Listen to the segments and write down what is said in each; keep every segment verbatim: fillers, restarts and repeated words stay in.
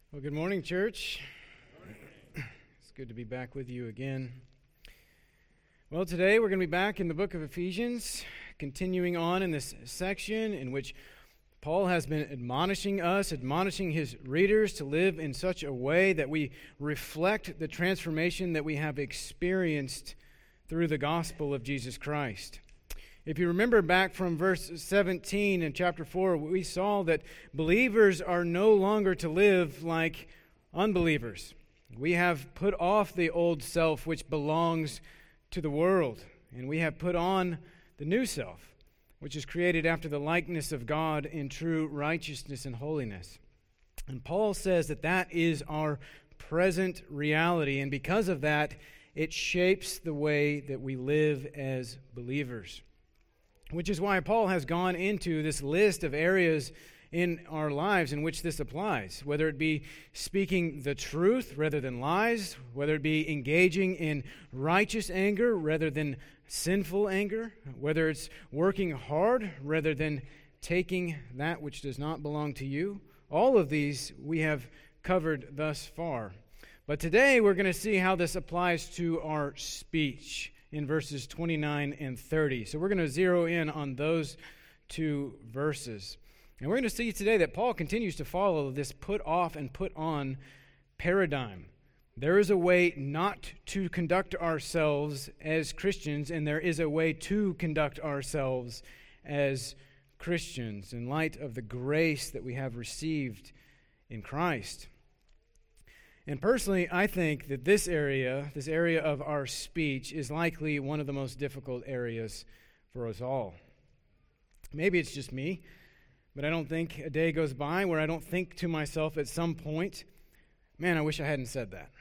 Well, good morning, church. It's good to be back with you again. Well, today we're going to be back in the book of Ephesians, continuing on in this section in which Paul has been admonishing us, admonishing his readers to live in such a way that we reflect the transformation that we have experienced through the gospel of Jesus Christ. If you remember back from verse seventeen in chapter four, we saw that believers are no longer to live like unbelievers. We have put off the old self which belongs to the world, and we have put on the new self, which is created after the likeness of God in true righteousness and holiness. And Paul says that that is our present reality, and because of that, it shapes the way that we live as believers. Which is why Paul has gone into this list of areas in our lives in which this applies, whether it be speaking the truth rather than lies, whether it be engaging in righteous anger rather than sinful anger, whether it's working hard rather than taking that which does not belong to you. All of these we have covered thus far. But today we're going to see how this applies to our speech in verses twenty-nine and thirty. So we're going to zero in on those two verses. And we're going to see today that Paul continues to follow this put off and put on paradigm. There is a way not to conduct ourselves as Christians, and there is a way to conduct ourselves as Christians in light of the grace that we have received in Christ. And personally, I think that this area, this area of our speech, is likely one of the most difficult areas for us all. Maybe it's just me, but I don't think a day goes by where I don't think to myself at some point, man, I wish I hadn't said that.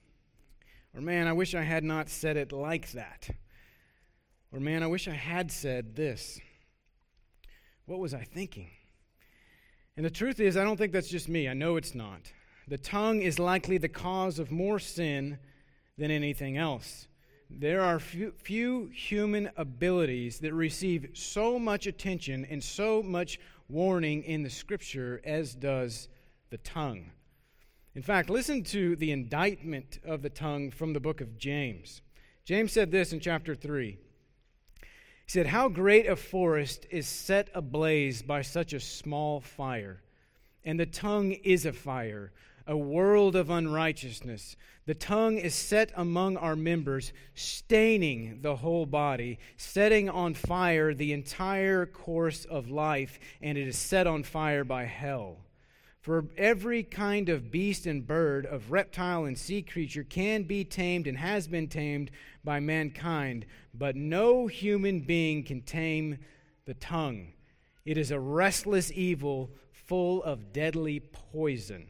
Or man, I wish I had not said it like that. Or man, I wish I had said this. What was I thinking? And the truth is, I don't think that's just me. I know it's not. The tongue is likely the cause of more sin than anything else. There are few, few human abilities that receive so much attention and so much warning in the Scripture as does the tongue. In fact, listen to the indictment of the tongue from the book of James. James said this in chapter three. He said, "How great a forest is set ablaze by such a small fire, and the tongue is a fire, a world of unrighteousness. The tongue is set among our members, staining the whole body, setting on fire the entire course of life, and it is set on fire by hell. For every kind of beast and bird, of reptile and sea creature can be tamed and has been tamed by mankind, but no human being can tame the tongue. It is a restless evil full of deadly poison."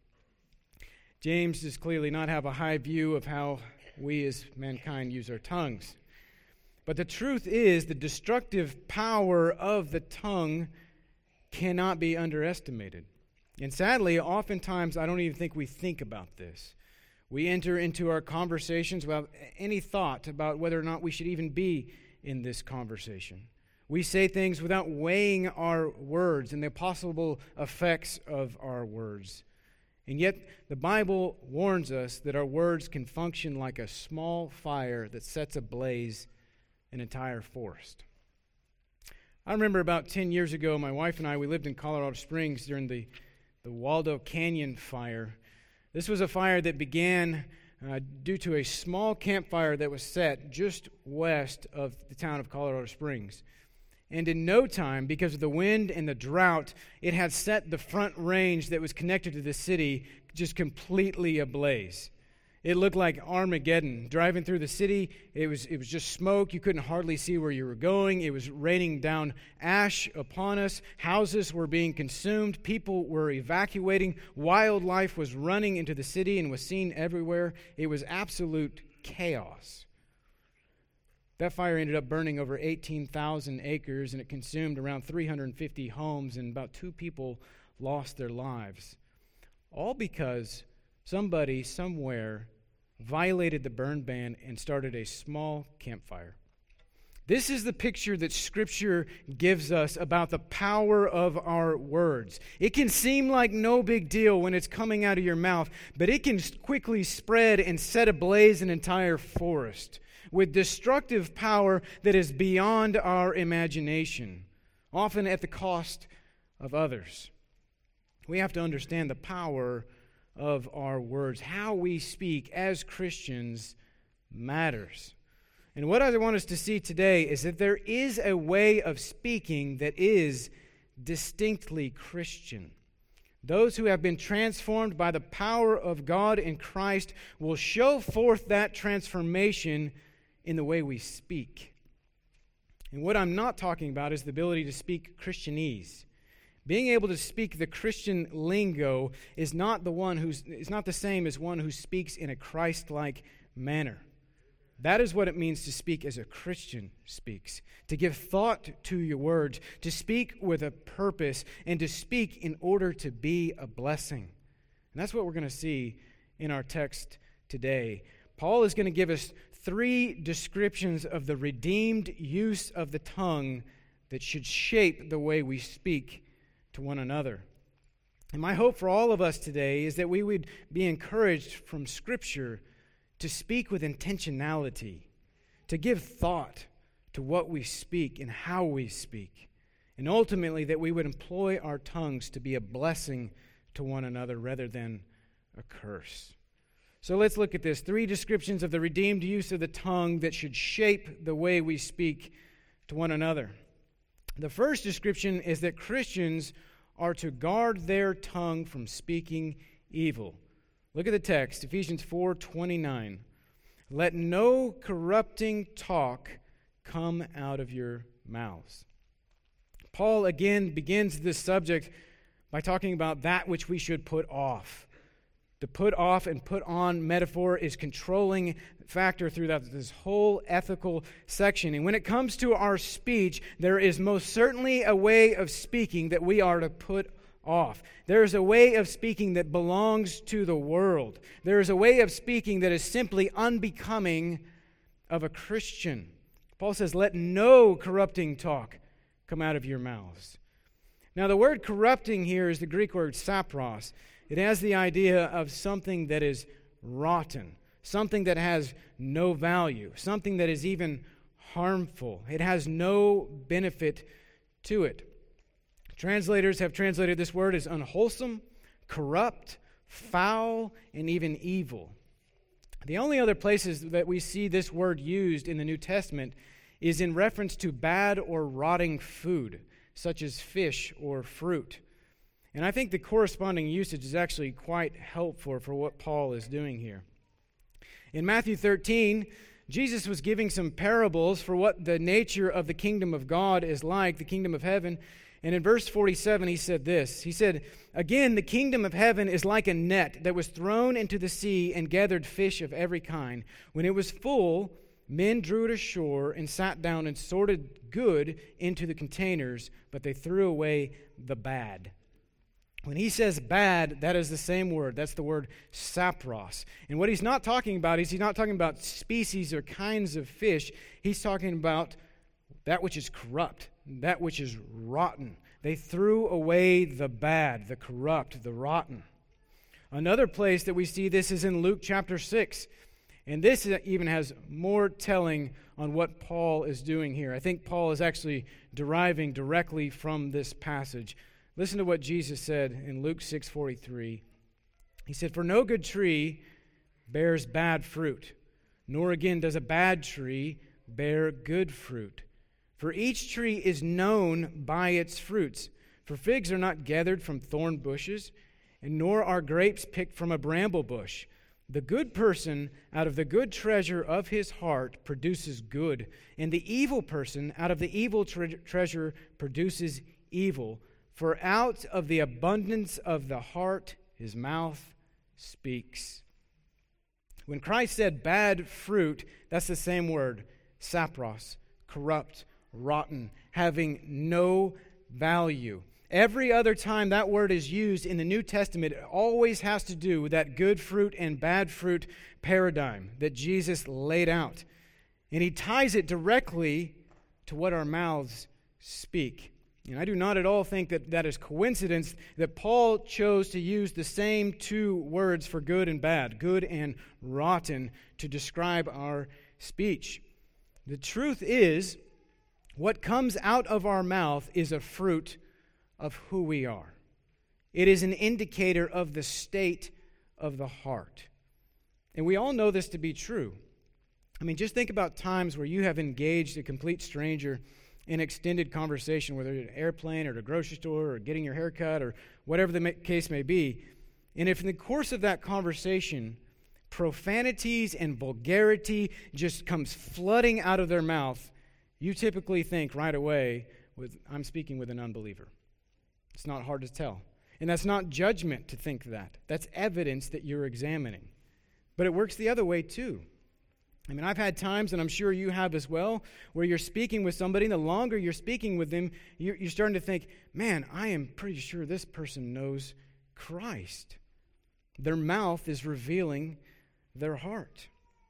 James does clearly not have a high view of how we as mankind use our tongues. But the truth is, the destructive power of the tongue cannot be underestimated. And sadly, oftentimes, I don't even think we think about this. We enter into our conversations without any thought about whether or not we should even be in this conversation. We say things without weighing our words and the possible effects of our words. And yet, the Bible warns us that our words can function like a small fire that sets ablaze an entire forest. I remember about ten years ago, my wife and I, we lived in Colorado Springs during the, the Waldo Canyon fire. This was a fire that began uh, due to a small campfire that was set just west of the town of Colorado Springs. And in no time, because of the wind and the drought, it had set the front range that was connected to the city just completely ablaze. It looked like Armageddon. Driving through the city, it was it was just smoke. You couldn't hardly see where you were going. It was raining down ash upon us. Houses were being consumed. People were evacuating. Wildlife was running into the city and was seen everywhere. It was absolute chaos. That fire ended up burning over eighteen thousand acres, and it consumed around three hundred fifty homes, and about two people lost their lives. All because somebody somewhere violated the burn ban and started a small campfire. This is the picture that Scripture gives us about the power of our words. It can seem like no big deal when it's coming out of your mouth, but it can quickly spread and set ablaze an entire forest with destructive power that is beyond our imagination, often at the cost of others. We have to understand the power of our words. How we speak as Christians matters. And what I want us to see today is that there is a way of speaking that is distinctly Christian. Those who have been transformed by the power of God in Christ will show forth that transformation in the way we speak. And what I'm not talking about is the ability to speak Christianese. Being able to speak the Christian lingo is not the one who's is not the same as one who speaks in a Christ-like manner. That is what it means to speak as a Christian speaks, to give thought to your words, to speak with a purpose, and to speak in order to be a blessing. And that's what we're going to see in our text today. Paul is going to give us three descriptions of the redeemed use of the tongue that should shape the way we speak to one another. And my hope for all of us today is that we would be encouraged from Scripture to speak with intentionality, to give thought to what we speak and how we speak, and ultimately that we would employ our tongues to be a blessing to one another rather than a curse. So let's look at this. Three descriptions of the redeemed use of the tongue that should shape the way we speak to one another. The first description is that Christians are to guard their tongue from speaking evil. Look at the text, Ephesians four twenty-nine. Let no corrupting talk come out of your mouths. Paul again begins this subject by talking about that which we should put off. The put off and put on metaphor is controlling factor throughout this whole ethical section. And when it comes to our speech, there is most certainly a way of speaking that we are to put off. There is a way of speaking that belongs to the world. There is a way of speaking that is simply unbecoming of a Christian. Paul says, let no corrupting talk come out of your mouths. Now, the word corrupting here is the Greek word sapros. It has the idea of something that is rotten, something that has no value, something that is even harmful. It has no benefit to it. Translators have translated this word as unwholesome, corrupt, foul, and even evil. The only other places that we see this word used in the New Testament is in reference to bad or rotting food, such as fish or fruit. And I think the corresponding usage is actually quite helpful for what Paul is doing here. In Matthew thirteen, Jesus was giving some parables for what the nature of the kingdom of God is like, the kingdom of heaven. And in verse forty-seven, he said this. He said, again, the kingdom of heaven is like a net that was thrown into the sea and gathered fish of every kind. When it was full, men drew it ashore and sat down and sorted good into the containers, but they threw away the bad. When he says bad, that is the same word. That's the word sapros. And what he's not talking about is he's not talking about species or kinds of fish. He's talking about that which is corrupt, that which is rotten. They threw away the bad, the corrupt, the rotten. Another place that we see this is in Luke chapter six. And this even has more telling on what Paul is doing here. I think Paul is actually deriving directly from this passage. Listen to what Jesus said in Luke six forty-three. He said, for no good tree bears bad fruit, nor again does a bad tree bear good fruit. For each tree is known by its fruits. For figs are not gathered from thorn bushes, and nor are grapes picked from a bramble bush. The good person out of the good treasure of his heart produces good, and the evil person out of the evil tre- treasure produces evil. For out of the abundance of the heart his mouth speaks. When Christ said bad fruit, that's the same word, sapros, corrupt, rotten, having no value. Every other time that word is used in the New Testament, it always has to do with that good fruit and bad fruit paradigm that Jesus laid out. And he ties it directly to what our mouths speak. And I do not at all think that that is coincidence that Paul chose to use the same two words for good and bad, good and rotten, to describe our speech. The truth is, what comes out of our mouth is a fruit of who we are. It is an indicator of the state of the heart. And we all know this to be true. I mean, just think about times where you have engaged a complete stranger in extended conversation, whether it's an airplane or at a grocery store or getting your hair cut or whatever the case may be. And if in the course of that conversation, profanities and vulgarity just comes flooding out of their mouth, you typically think right away, with, I'm speaking with an unbeliever. It's not hard to tell. And that's not judgment to think that. That's evidence that you're examining. But it works the other way too. I mean, I've had times, and I'm sure you have as well, where you're speaking with somebody, and the longer you're speaking with them, you're, you're starting to think, man, I am pretty sure this person knows Christ. Their mouth is revealing their heart.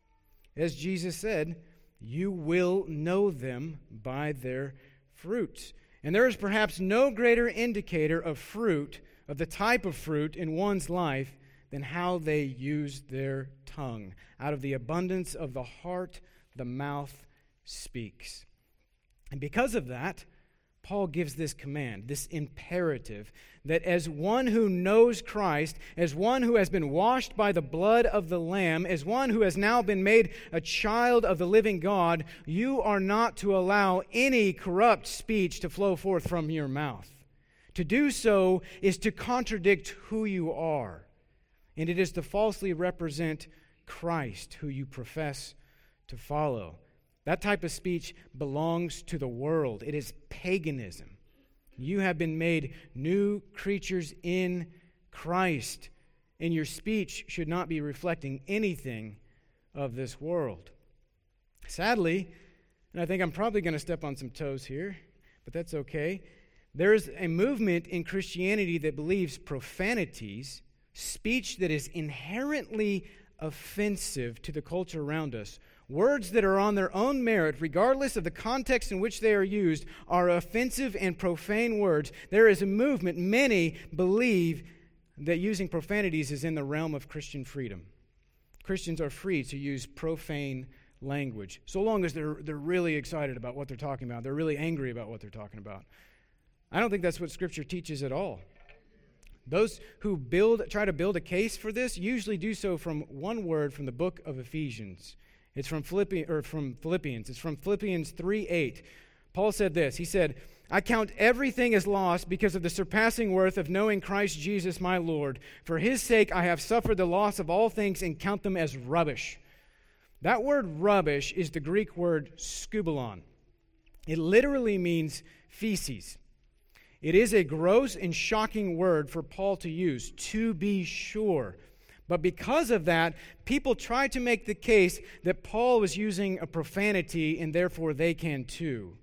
As Jesus said, you will know them by their fruits. And there is perhaps no greater indicator of fruit, of the type of fruit in one's life, than how they use their tongue. Out of the abundance of the heart, the mouth speaks. And because of that, Paul gives this command, this imperative, that as one who knows Christ, as one who has been washed by the blood of the Lamb, as one who has now been made a child of the living God, you are not to allow any corrupt speech to flow forth from your mouth. To do so is to contradict who you are. And it is to falsely represent Christ, who you profess to follow. That type of speech belongs to the world. It is paganism. You have been made new creatures in Christ, and your speech should not be reflecting anything of this world. Sadly, and I think I'm probably going to step on some toes here, but that's okay, there's a movement in Christianity that believes profanities, speech that is inherently offensive to the culture around us, words that are on their own merit, regardless of the context in which they are used, are offensive and profane words. There is a movement, many believe that using profanities is in the realm of Christian freedom. Christians are free to use profane language, so long as they're, they're really excited about what they're talking about. They're really angry about what they're talking about. I don't think that's what Scripture teaches at all. Those who build, try to build a case for this usually do so from one word from the book of Ephesians. It's from Philippi, or from Philippians. It's from Philippians three eight. Paul said this. He said, I count everything as lost because of the surpassing worth of knowing Christ Jesus my Lord. For his sake I have suffered the loss of all things and count them as rubbish. That word rubbish is the Greek word skubalon. It literally means feces. It is a gross and shocking word for Paul to use, to be sure. But because of that, people try to make the case that Paul was using a profanity and therefore they can too.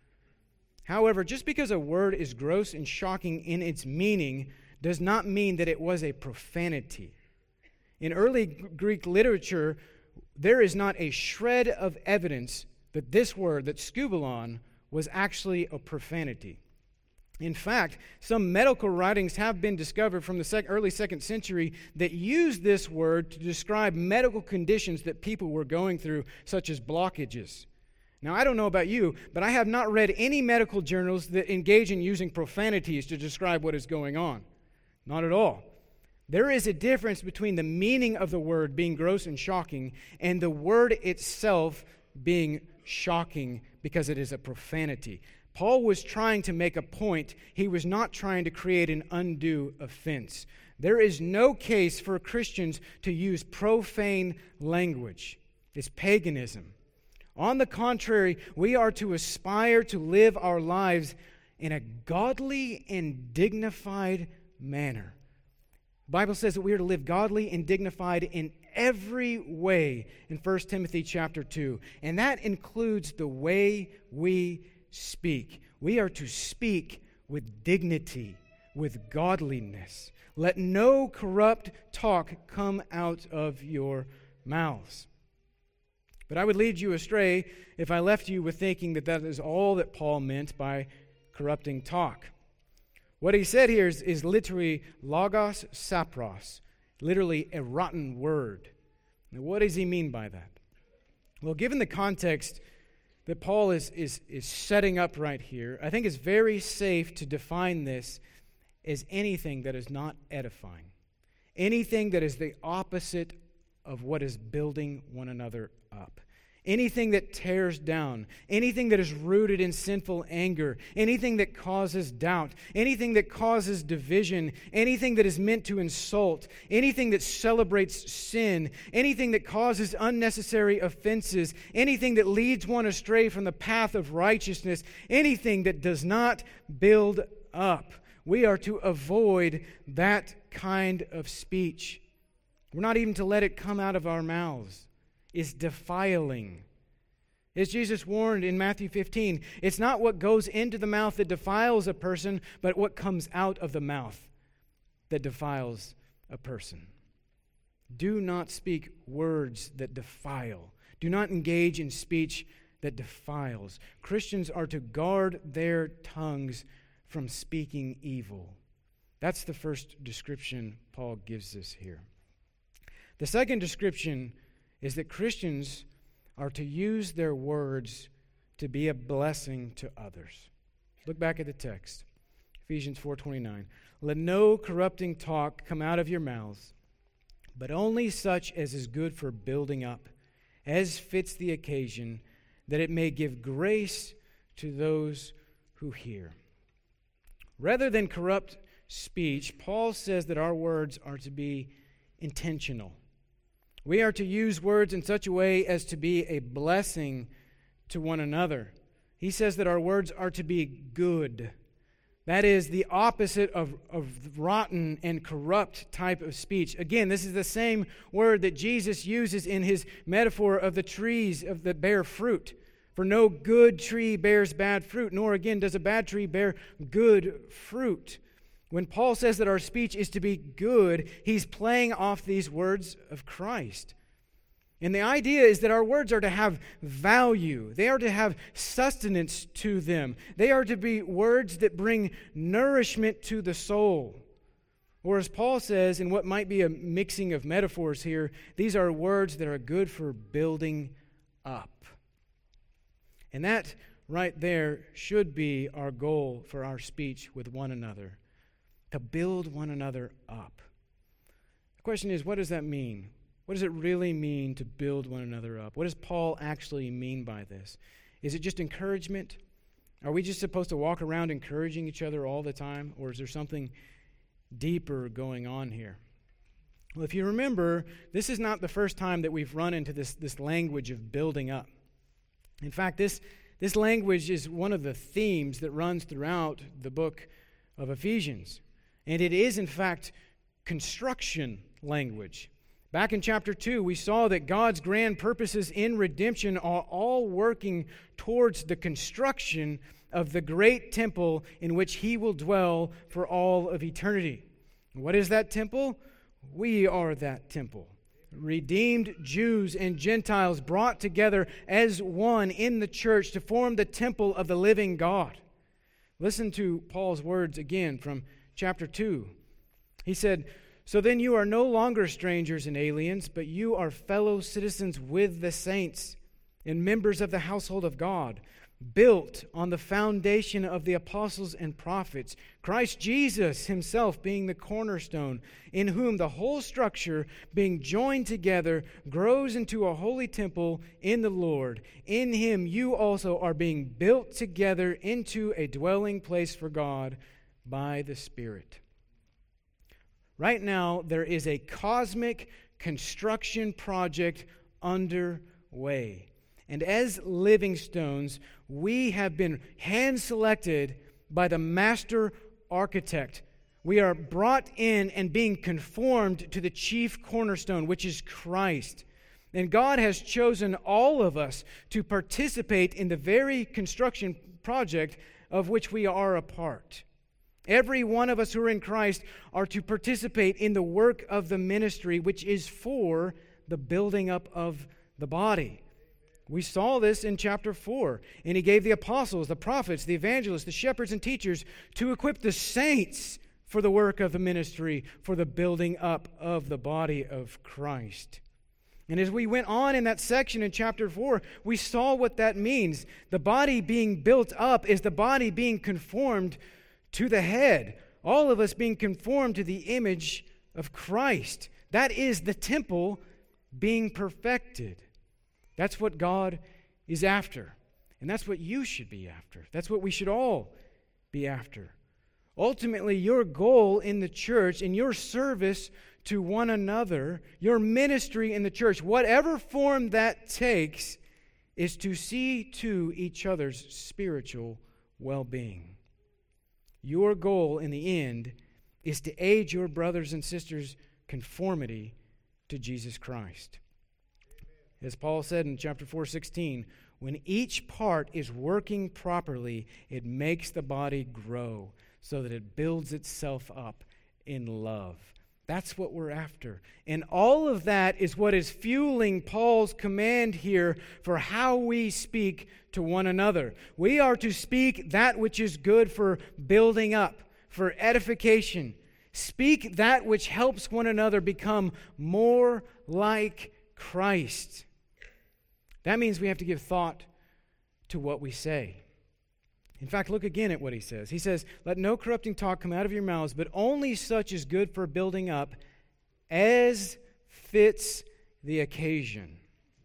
However, just because a word is gross and shocking in its meaning does not mean that it was a profanity. In early Greek literature, there is not a shred of evidence that this word, that skubalon, was actually a profanity. In fact, some medical writings have been discovered from the sec- early second century that use this word to describe medical conditions that people were going through, such as blockages. Now, I don't know about you, but I have not read any medical journals that engage in using profanities to describe what is going on. Not at all. There is a difference between the meaning of the word being gross and shocking and the word itself being shocking because it is a profanity. Paul was trying to make a point. He was not trying to create an undue offense. There is no case for Christians to use profane language. It's paganism. On the contrary, we are to aspire to live our lives in a godly and dignified manner. The Bible says that we are to live godly and dignified in every way in First Timothy chapter two. And that includes the way we speak. We are to speak with dignity, with godliness. Let no corrupt talk come out of your mouths. But I would lead you astray if I left you with thinking that that is all that Paul meant by corrupting talk. What he said here is, is literally logos sapros, literally a rotten word. Now, what does he mean by that? Well, given the context that Paul is, is, is setting up right here, I think it's very safe to define this as anything that is not edifying, anything that is the opposite of what is building one another up. Anything that tears down, anything that is rooted in sinful anger, anything that causes doubt, anything that causes division, anything that is meant to insult, anything that celebrates sin, anything that causes unnecessary offenses, anything that leads one astray from the path of righteousness, anything that does not build up. We are to avoid that kind of speech. We're not even to let it come out of our mouths. Is defiling. As Jesus warned in Matthew fifteen, it's not what goes into the mouth that defiles a person, but what comes out of the mouth that defiles a person. Do not speak words that defile. Do not engage in speech that defiles. Christians are to guard their tongues from speaking evil. That's the first description Paul gives us here. The second description is that Christians are to use their words to be a blessing to others. Look back at the text, Ephesians four twenty-nine. Let no corrupting talk come out of your mouths, but only such as is good for building up, as fits the occasion, that it may give grace to those who hear. Rather than corrupt speech, Paul says that our words are to be intentional. We are to use words in such a way as to be a blessing to one another. He says that our words are to be good. That is the opposite of, of rotten and corrupt type of speech. Again, this is the same word that Jesus uses in his metaphor of the trees of that bear fruit. For no good tree bears bad fruit, nor again does a bad tree bear good fruit. When Paul says that our speech is to be good, he's playing off these words of Christ. And the idea is that our words are to have value. They are to have sustenance to them. They are to be words that bring nourishment to the soul. Or as Paul says, in what might be a mixing of metaphors here, these are words that are good for building up. And that right there should be our goal for our speech with one another. To build one another up. The question is, what does that mean? What does it really mean to build one another up? What does Paul actually mean by this? Is it just encouragement? Are we just supposed to walk around encouraging each other all the time? Or is there something deeper going on here? Well, if you remember, this is not the first time that we've run into this, this language of building up. In fact, this, this language is one of the themes that runs throughout the book of Ephesians. And it is, in fact, construction language. Back in chapter two, we saw that God's grand purposes in redemption are all working towards the construction of the great temple in which He will dwell for all of eternity. What is that temple? We are that temple. Redeemed Jews and Gentiles brought together as one in the church to form the temple of the living God. Listen to Paul's words again from chapter two. He said, "So then you are no longer strangers and aliens, but you are fellow citizens with the saints and members of the household of God, built on the foundation of the apostles and prophets, Christ Jesus himself being the cornerstone, in whom the whole structure, being joined together, grows into a holy temple in the Lord. In him you also are being built together into a dwelling place for God by the Spirit." Right now, there is a cosmic construction project underway. And as living stones, we have been hand-selected by the master architect. We are brought in and being conformed to the chief cornerstone, which is Christ. And God has chosen all of us to participate in the very construction project of which we are a part. Every one of us who are in Christ are to participate in the work of the ministry, which is for the building up of the body. We saw this in chapter four. And he gave the apostles, the prophets, the evangelists, the shepherds, and teachers to equip the saints for the work of the ministry, for the building up of the body of Christ. And as we went on in that section in chapter four, we saw what that means. The body being built up is the body being conformed to the head. All of us being conformed to the image of Christ. That is the temple being perfected. That's what God is after. And that's what you should be after. That's what we should all be after. Ultimately, your goal in the church, in your service to one another, your ministry in the church, whatever form that takes, is to see to each other's spiritual well-being. Your goal in the end is to aid your brothers and sisters' conformity to Jesus Christ. As Paul said in chapter four sixteen, when each part is working properly, it makes the body grow so that it builds itself up in love. That's what we're after. And all of that is what is fueling Paul's command here for how we speak to one another. We are to speak that which is good for building up, for edification. Speak that which helps one another become more like Christ. That means we have to give thought to what we say. In fact, look again at what he says. He says, "Let no corrupting talk come out of your mouths, but only such is good for building up as fits the occasion."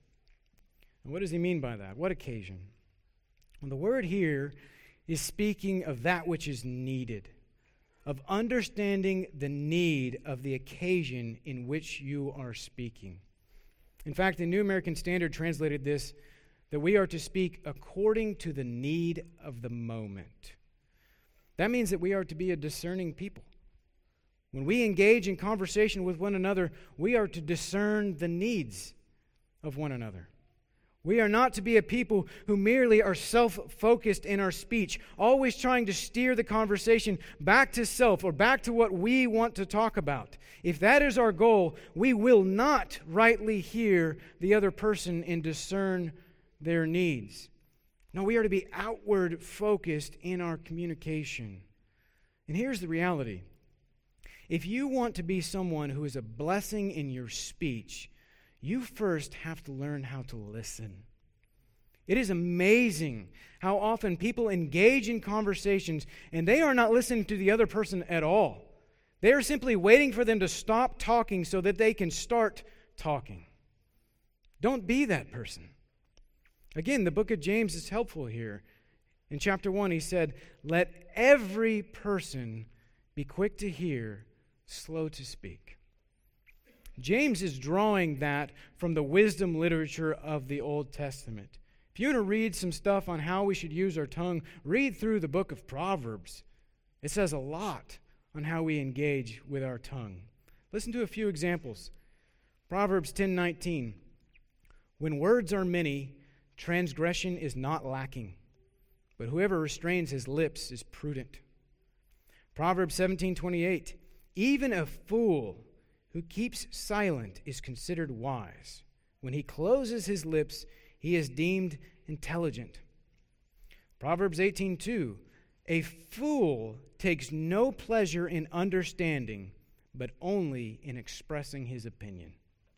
And what does he mean by that? What occasion? Well, the word here is speaking of that which is needed, of understanding the need of the occasion in which you are speaking. In fact, the New American Standard translated this that we are to speak according to the need of the moment. That means that we are to be a discerning people. When we engage in conversation with one another, we are to discern the needs of one another. We are not to be a people who merely are self-focused in our speech, always trying to steer the conversation back to self or back to what we want to talk about. If that is our goal, we will not rightly hear the other person and discern their needs. No, we are to be outward focused in our communication. And here's the reality. If you want to be someone who is a blessing in your speech, you first have to learn how to listen. It is amazing how often people engage in conversations and they are not listening to the other person at all. They are simply waiting for them to stop talking so that they can start talking. Don't be that person. Again, the book of James is helpful here. In chapter one, he said, "Let every person be quick to hear, slow to speak." James is drawing that from the wisdom literature of the Old Testament. If you want to read some stuff on how we should use our tongue, read through the book of Proverbs. It says a lot on how we engage with our tongue. Listen to a few examples. Proverbs ten nineteen. "When words are many, transgression is not lacking, but whoever restrains his lips is prudent." Proverbs seventeen twenty-eight. "Even a fool who keeps silent is considered wise. When he closes his lips, he is deemed intelligent." Proverbs eighteen two. "A fool takes no pleasure in understanding, but only in expressing his opinion."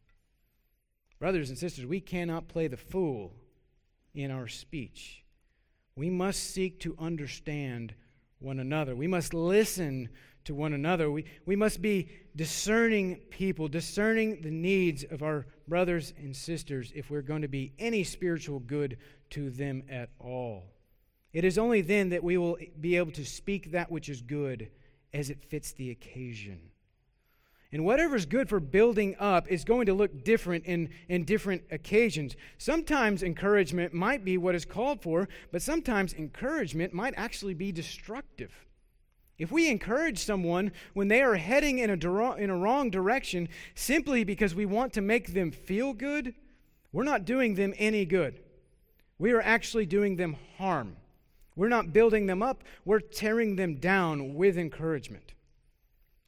Brothers and sisters, we cannot play the fool in our speech. We must seek to understand one another. We must listen to one another. We, we must be discerning people, discerning the needs of our brothers and sisters if we're going to be any spiritual good to them at all. It is only then that we will be able to speak that which is good as it fits the occasion. And whatever is good for building up is going to look different in, in different occasions. Sometimes encouragement might be what is called for, but sometimes encouragement might actually be destructive. If we encourage someone when they are heading in a, in a wrong direction simply because we want to make them feel good, we're not doing them any good. We are actually doing them harm. We're not building them up, we're tearing them down with encouragement.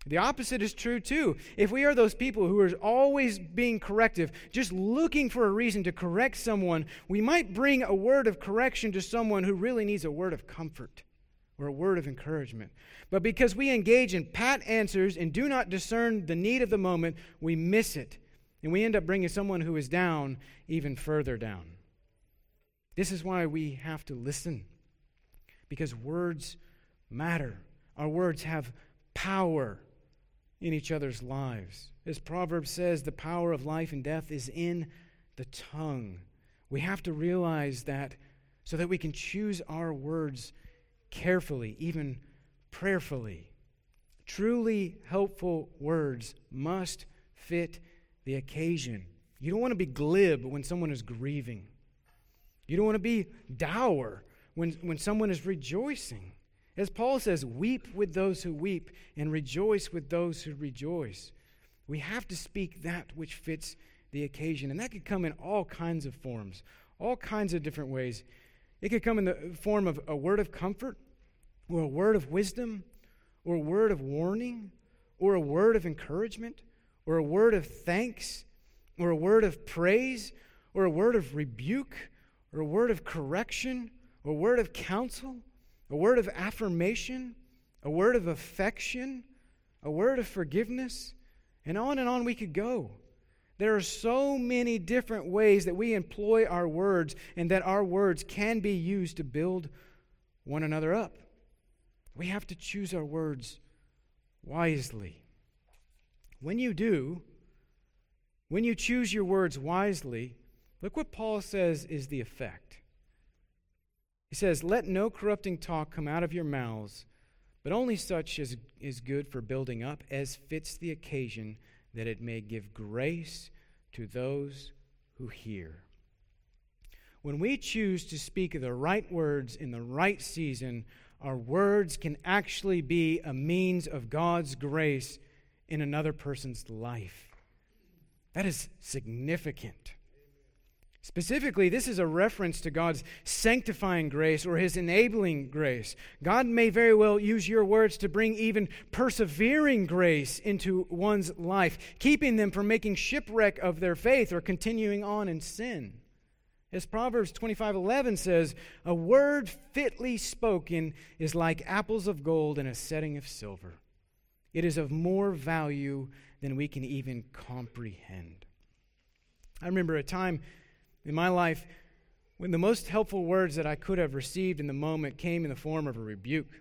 The opposite is true too. If we are those people who are always being corrective, just looking for a reason to correct someone, we might bring a word of correction to someone who really needs a word of comfort or a word of encouragement. But because we engage in pat answers and do not discern the need of the moment, we miss it. And we end up bringing someone who is down even further down. This is why we have to listen. Because words matter. Our words have power in each other's lives. As Proverbs says, the power of life and death is in the tongue. We have to realize that so that we can choose our words carefully, even prayerfully. Truly helpful words must fit the occasion. You don't want to be glib when someone is grieving. You don't want to be dour when, when someone is rejoicing. As Paul says, weep with those who weep and rejoice with those who rejoice. We have to speak that which fits the occasion. And that could come in all kinds of forms, all kinds of different ways. It could come in the form of a word of comfort, or a word of wisdom, or a word of warning, or a word of encouragement, or a word of thanks, or a word of praise, or a word of rebuke, or a word of correction, or a word of counsel, a word of affirmation, a word of affection, a word of forgiveness, and on and on we could go. There are so many different ways that we employ our words and that our words can be used to build one another up. We have to choose our words wisely. When you do, when you choose your words wisely, look what Paul says is the effect. He says, let no corrupting talk come out of your mouths, but only such as is good for building up, as fits the occasion, that it may give grace to those who hear. When we choose to speak the right words in the right season, our words can actually be a means of God's grace in another person's life. That is significant. Specifically, this is a reference to God's sanctifying grace or His enabling grace. God may very well use your words to bring even persevering grace into one's life, keeping them from making shipwreck of their faith or continuing on in sin. As Proverbs twenty-five eleven says, a word fitly spoken is like apples of gold in a setting of silver. It is of more value than we can even comprehend. I remember a time in my life when the most helpful words that I could have received in the moment came in the form of a rebuke.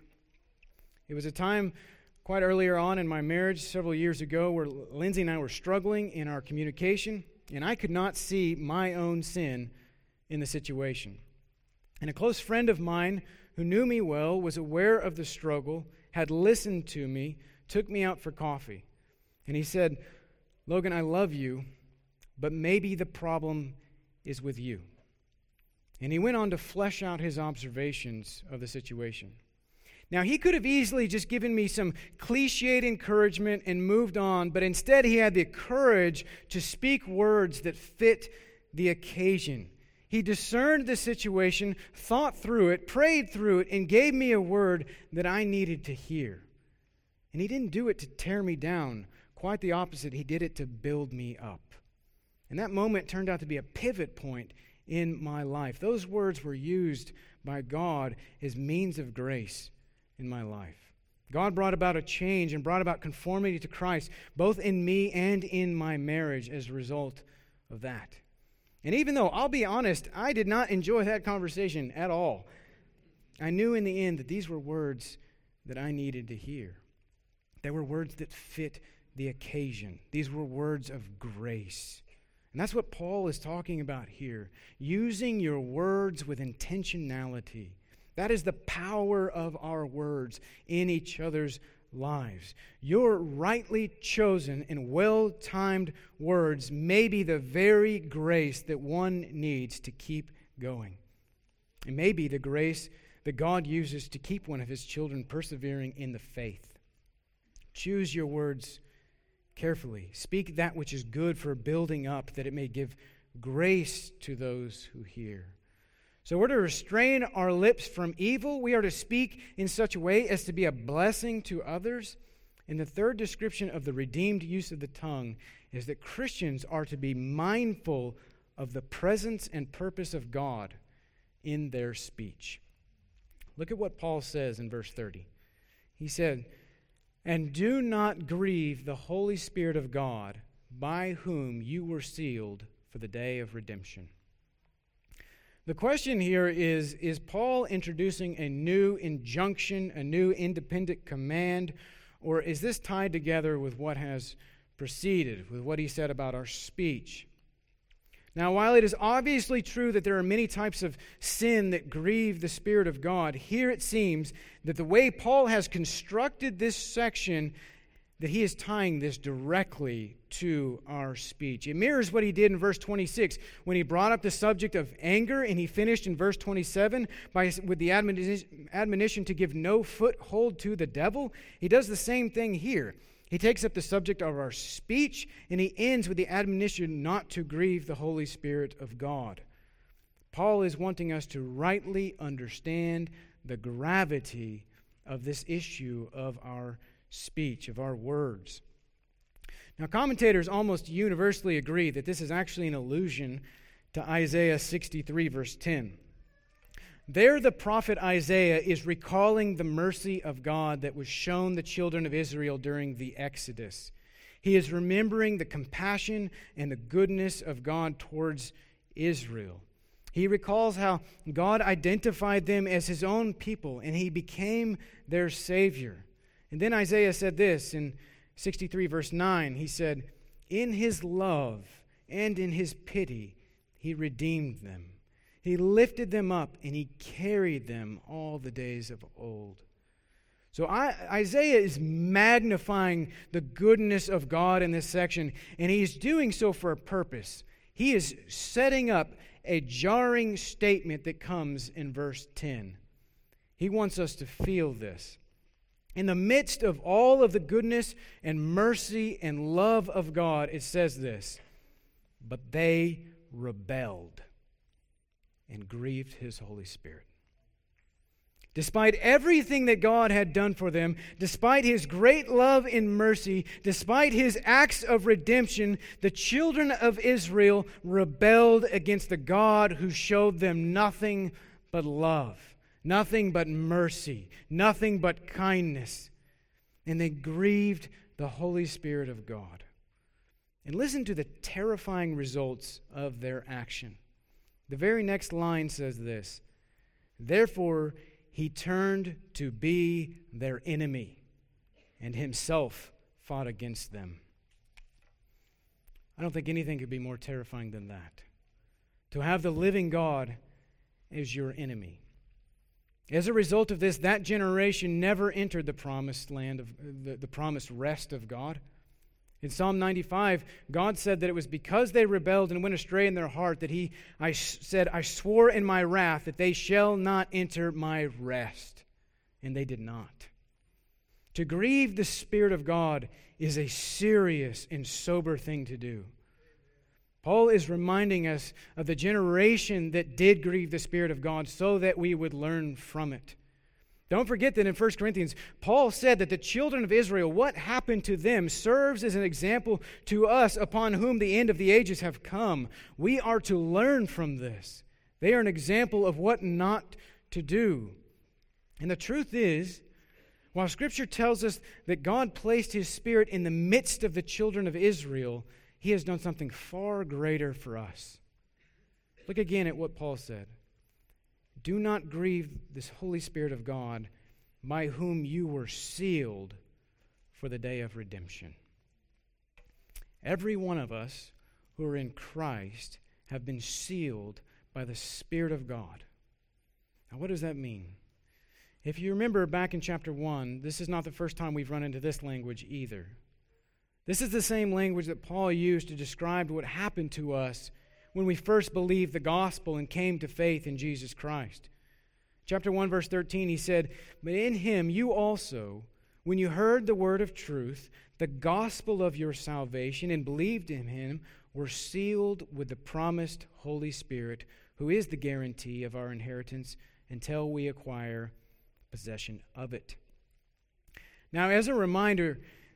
It was a time quite earlier on in my marriage, several years ago, where Lindsay and I were struggling in our communication, and I could not see my own sin in the situation. And a close friend of mine who knew me well, was aware of the struggle, had listened to me, took me out for coffee. And he said, Logan, I love you, but maybe the problem is with you. And he went on to flesh out his observations of the situation. Now, he could have easily just given me some cliched encouragement and moved on, but instead he had the courage to speak words that fit the occasion. He discerned the situation, thought through it, prayed through it, and gave me a word that I needed to hear. And he didn't do it to tear me down. Quite the opposite. He did it to build me up. And that moment turned out to be a pivot point in my life. Those words were used by God as means of grace in my life. God brought about a change and brought about conformity to Christ, both in me and in my marriage as a result of that. And even though, I'll be honest, I did not enjoy that conversation at all, I knew in the end that these were words that I needed to hear. They were words that fit the occasion. These were words of grace. And that's what Paul is talking about here. Using your words with intentionality. That is the power of our words in each other's lives. Your rightly chosen and well-timed words may be the very grace that one needs to keep going. It may be the grace that God uses to keep one of His children persevering in the faith. Choose your words carefully. Speak that which is good for building up, that it may give grace to those who hear. So we're to restrain our lips from evil. We are to speak in such a way as to be a blessing to others. And the third description of the redeemed use of the tongue is that Christians are to be mindful of the presence and purpose of God in their speech. Look at what Paul says in verse thirty. He said, "And do not grieve the Holy Spirit of God, by whom you were sealed for the day of redemption." The question here is, is Paul introducing a new injunction, a new independent command, or is this tied together with what has preceded, with what he said about our speech? Now, while it is obviously true that there are many types of sin that grieve the Spirit of God, here it seems that the way Paul has constructed this section, that he is tying this directly to our speech. It mirrors what he did in verse twenty-six when he brought up the subject of anger, and he finished in verse twenty-seven by, with the admonition to give no foothold to the devil. He does the same thing here. He takes up the subject of our speech, and he ends with the admonition not to grieve the Holy Spirit of God. Paul is wanting us to rightly understand the gravity of this issue of our speech, of our words. Now, commentators almost universally agree that this is actually an allusion to Isaiah sixty-three, verse ten. There, the prophet Isaiah is recalling the mercy of God that was shown the children of Israel during the Exodus. He is remembering the compassion and the goodness of God towards Israel. He recalls how God identified them as his own people, and he became their Savior. And then Isaiah said this in sixty-three, verse nine. He said, "In his love and in his pity, he redeemed them. He lifted them up, and he carried them all the days of old." So I, Isaiah is magnifying the goodness of God in this section, and he's doing so for a purpose. He is setting up a jarring statement that comes in verse ten. He wants us to feel this. In the midst of all of the goodness and mercy and love of God, it says this, "But they rebelled and grieved his Holy Spirit." Despite everything that God had done for them, despite his great love and mercy, despite his acts of redemption, the children of Israel rebelled against the God who showed them nothing but love, nothing but mercy, nothing but kindness. And they grieved the Holy Spirit of God. And listen to the terrifying results of their action. The very next line says this, "Therefore he turned to be their enemy, and himself fought against them." I don't think anything could be more terrifying than that. To have the living God as your enemy. As a result of this, that generation never entered the promised land, of the, the promised rest of God. In Psalm ninety-five, God said that it was because they rebelled and went astray in their heart that he I said, "I swore in my wrath that they shall not enter my rest." And they did not. To grieve the Spirit of God is a serious and sober thing to do. Paul is reminding us of the generation that did grieve the Spirit of God so that we would learn from it. Don't forget that in First Corinthians, Paul said that the children of Israel, what happened to them, serves as an example to us upon whom the end of the ages have come. We are to learn from this. They are an example of what not to do. And the truth is, while Scripture tells us that God placed his Spirit in the midst of the children of Israel, he has done something far greater for us. Look again at what Paul said. "Do not grieve this Holy Spirit of God, by whom you were sealed for the day of redemption." Every one of us who are in Christ have been sealed by the Spirit of God. Now, what does that mean? If you remember back in chapter one, this is not the first time we've run into this language either. This is the same language that Paul used to describe what happened to us when we first believed the gospel and came to faith in Jesus Christ. Chapter one, verse thirteen, he said, "But in him you also, when you heard the word of truth, the gospel of your salvation, and believed in him, were sealed with the promised Holy Spirit, who is the guarantee of our inheritance until we acquire possession of it." Now, as a reminder,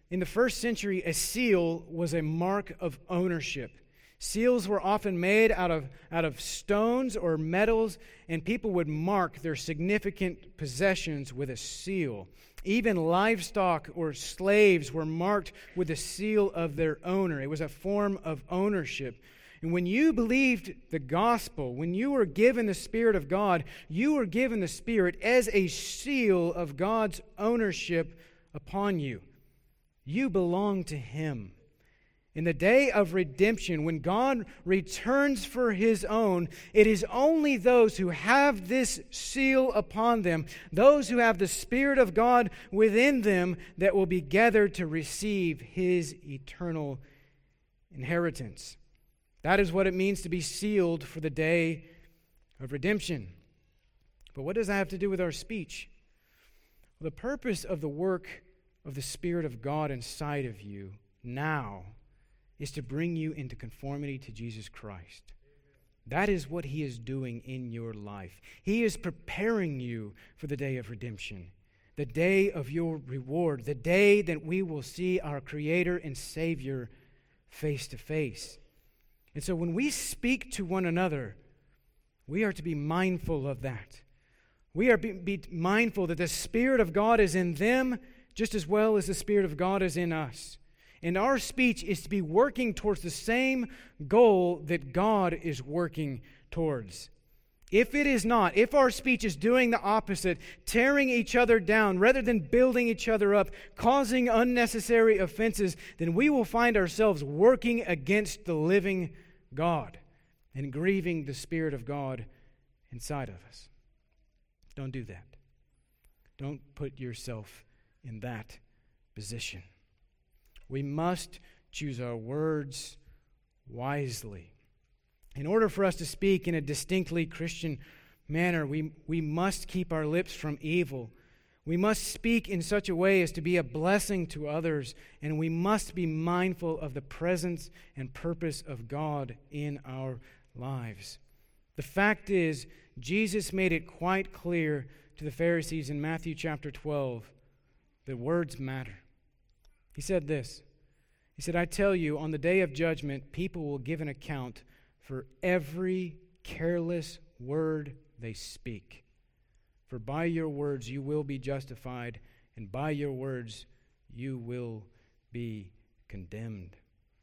In the first century, a seal was a mark of ownership. Seals were often made out of, out of stones or metals, and people would mark their significant possessions with a seal. Even livestock or slaves were marked with the seal of their owner. It was a form of ownership. And when you believed the gospel, when you were given the Spirit of God, you were given the Spirit as a seal of God's ownership upon you. You belong to Him. In the day of redemption, when God returns for His own, it is only those who have this seal upon them, those who have the Spirit of God within them, that will be gathered to receive His eternal inheritance. That is what it means to be sealed for the day of redemption. But what does that have to do with our speech? Well, the purpose of the work of the Spirit of God inside of you now is to bring you into conformity to Jesus Christ. That is what He is doing in your life. He is preparing you for the day of redemption, the day of your reward, the day that we will see our Creator and Savior face to face. And so when we speak to one another, we are to be mindful of that. We are to be, be mindful that the Spirit of God is in them just as well as the Spirit of God is in us. And our speech is to be working towards the same goal that God is working towards. If it is not, if our speech is doing the opposite, tearing each other down rather than building each other up, causing unnecessary offenses, then we will find ourselves working against the living God and grieving the Spirit of God inside of us. Don't do that. Don't put yourself in that position. We must choose our words wisely. In order for us to speak in a distinctly Christian manner, we, we must keep our lips from evil. We must speak in such a way as to be a blessing to others, and we must be mindful of the presence and purpose of God in our lives. The fact is, Jesus made it quite clear to the Pharisees in Matthew chapter twelve that words matter. He said this. He said, I tell you, on the day of judgment, people will give an account for every careless word they speak. For by your words you will be justified, and by your words you will be condemned.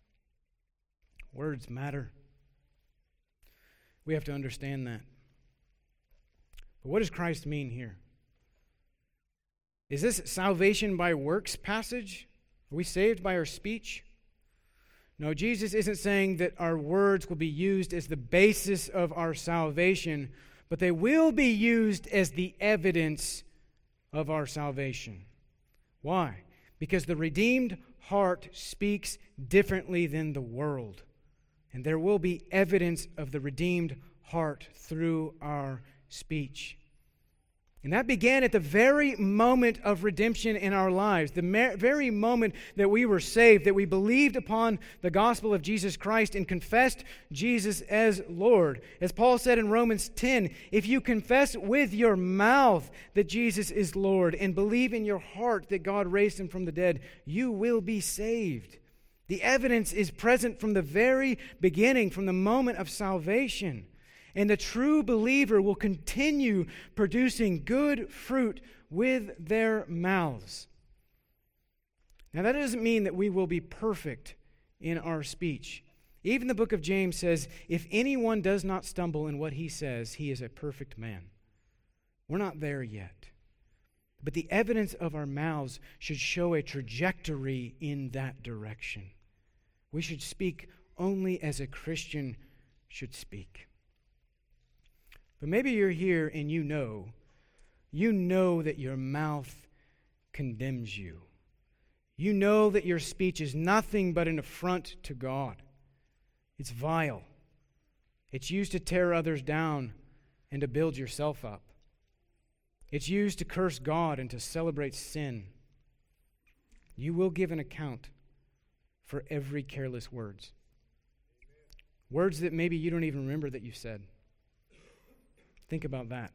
Words matter. We have to understand that. But what does Christ mean here? Is this salvation by works passage? Are we saved by our speech? No, Jesus isn't saying that our words will be used as the basis of our salvation, but they will be used as the evidence of our salvation. Why? Because the redeemed heart speaks differently than the world. And there will be evidence of the redeemed heart through our speech. And that began at the very moment of redemption in our lives, the mer- very moment that we were saved, that we believed upon the gospel of Jesus Christ and confessed Jesus as Lord. As Paul said in Romans ten, if you confess with your mouth that Jesus is Lord and believe in your heart that God raised Him from the dead, you will be saved. The evidence is present from the very beginning, from the moment of salvation. And the true believer will continue producing good fruit with their mouths. Now, that doesn't mean that we will be perfect in our speech. Even the book of James says, if anyone does not stumble in what he says, he is a perfect man. We're not there yet. But the evidence of our mouths should show a trajectory in that direction. We should speak only as a Christian should speak. But maybe you're here and you know, you know that your mouth condemns you. You know that your speech is nothing but an affront to God. It's vile. It's used to tear others down and to build yourself up. It's used to curse God and to celebrate sin. You will give an account for every careless words. Words that maybe you don't even remember that you said. Think about that.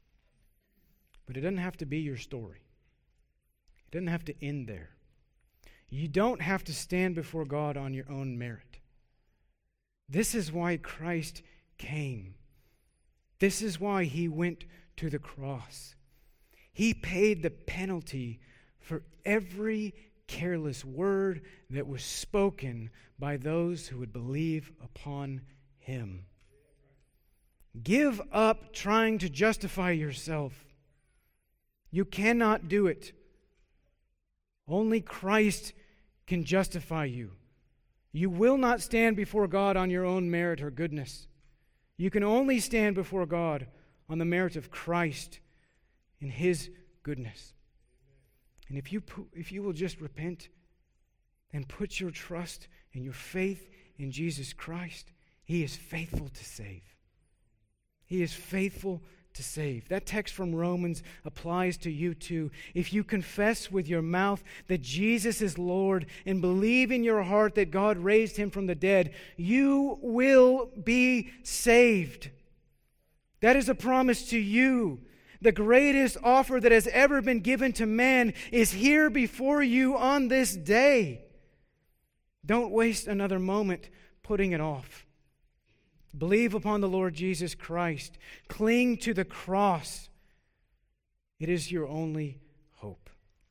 But it doesn't have to be your story. It doesn't have to end there. You don't have to stand before God on your own merit. This is why Christ came. This is why he went to the cross. He paid the penalty for every careless word that was spoken by those who would believe upon him. Give up trying to justify yourself. You cannot do it. Only Christ can justify you. You will not stand before God on your own merit or goodness. You can only stand before God on the merit of Christ in his goodness. And if you pu- if you will just repent and put your trust and your faith in Jesus Christ, he is faithful to save. He is faithful to save. That text from Romans applies to you too. If you confess with your mouth that Jesus is Lord and believe in your heart that God raised him from the dead, you will be saved. That is a promise to you. The greatest offer that has ever been given to man is here before you on this day. Don't waste another moment putting it off. Believe upon the Lord Jesus Christ. Cling to the cross. It is your only hope.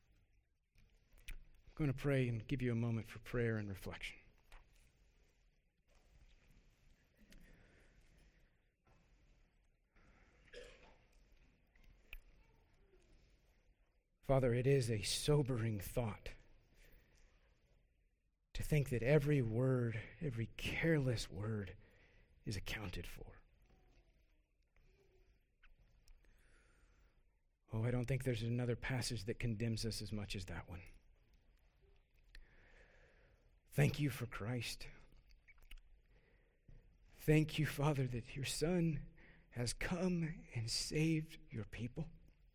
I'm going to pray and give you a moment for prayer and reflection. Father, it is a sobering thought to think that every word, every careless word, is accounted for. Oh, I don't think there's another passage that condemns us as much as that one. Thank you for Christ. Thank you, Father, that your Son has come and saved your people.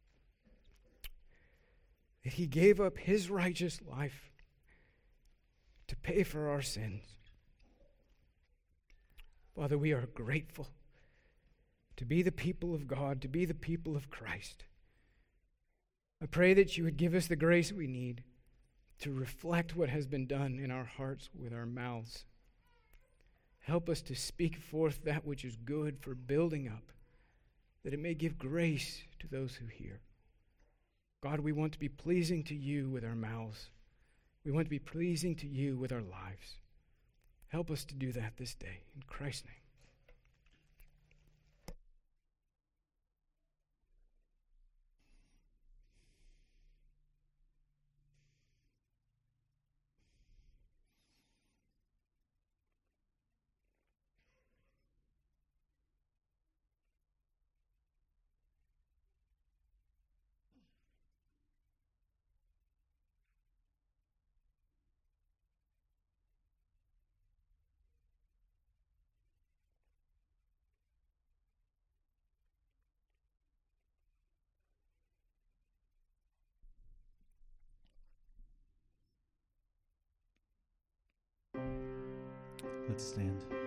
That he gave up his righteous life to pay for our sins. Father, we are grateful to be the people of God, to be the people of Christ. I pray that you would give us the grace we need to reflect what has been done in our hearts with our mouths. Help us to speak forth that which is good for building up, that it may give grace to those who hear. God, we want to be pleasing to you with our mouths. We want to be pleasing to you with our lives. Help us to do that this day. In Christ's name. Let's stand.